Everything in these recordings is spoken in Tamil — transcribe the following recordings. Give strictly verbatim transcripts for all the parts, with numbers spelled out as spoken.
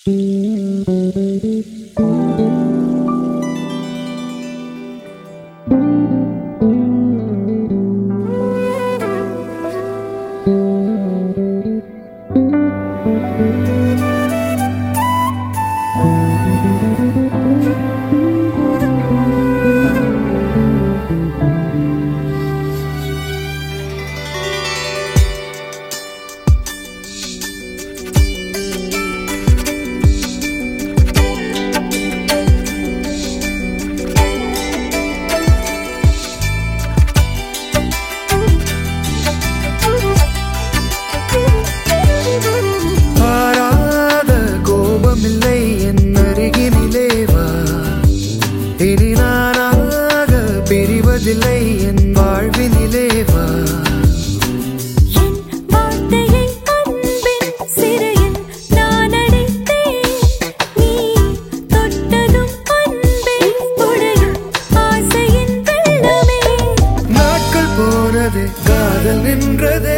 பிரிவதில்லை என் வாழ்வினிலே வா. என் வார்த்தையை அன்பின் சிறையில் நான் அடைத்தேன். நீ தொட்டதும் அன்பே உடையும் ஆசையின் வெள்ளமே. நாட்கள் போனது காதல் நின்றதே.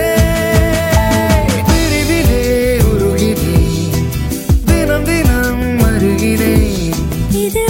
பிரிவிலே உருகினேன், தினம் தினம் அருகினேன். இது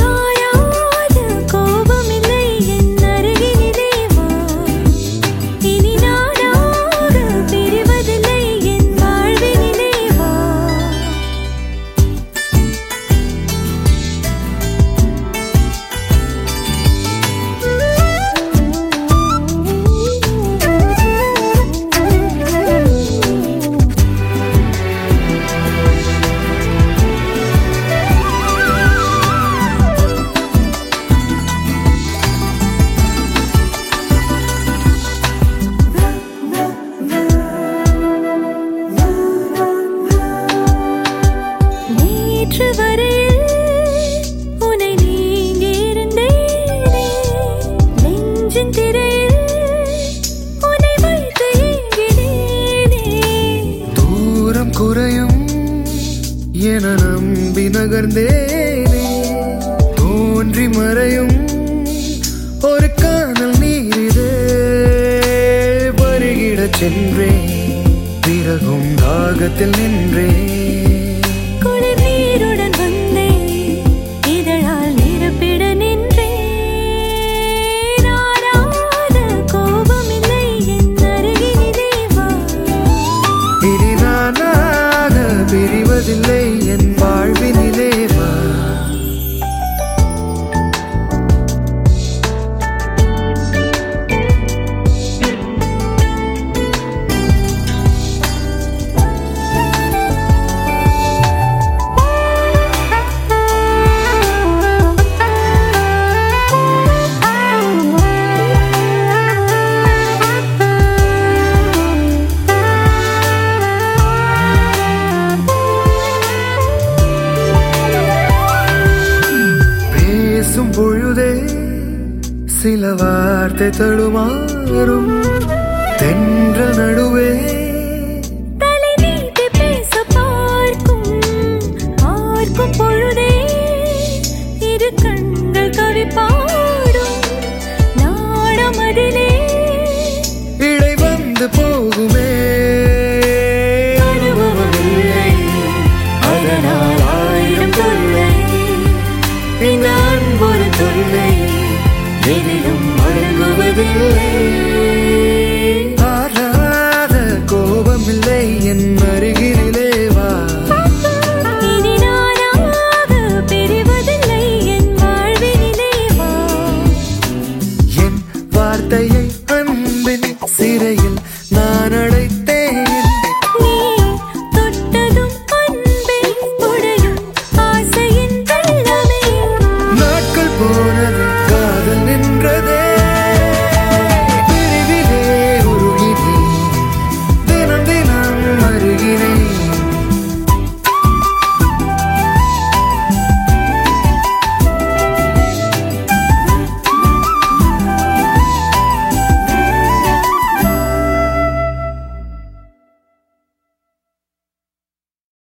குறையும் என நம்பி நகர்ந்தேனே. தோன்றி மறையும் ஒரு காணல் நீரிதே. வருகிடச் சென்றேன், பிறகும் தாகத்தில் நின்றேன். குளிர் நீருடன் வந்தேன், இதழால் நிரப்பிட நின்றேன். ஆராத கோபம் இல்லை என் அருகினிலே வா. இனி நானாக பிரிவதில்லை என் வாழ்வினிலே வா. பொழுதே சில வார்த்தை தடுமாறும். தென்ற நடுவே தலை நீட்டி பேச பார்க்கும். பார்க்கும் பொழுதே இரு கண்கள் கவி பாடும். நாடம் அதிலே இடை வந்து போகுமே. அனுபவமில்லை, அதனால் ஆயிரம் தொல்லை. நான் ஒரு தொல்லை, எதிலும் அடங்குவதில்லை. ஆறாத கோபமில்லை என் அருகில்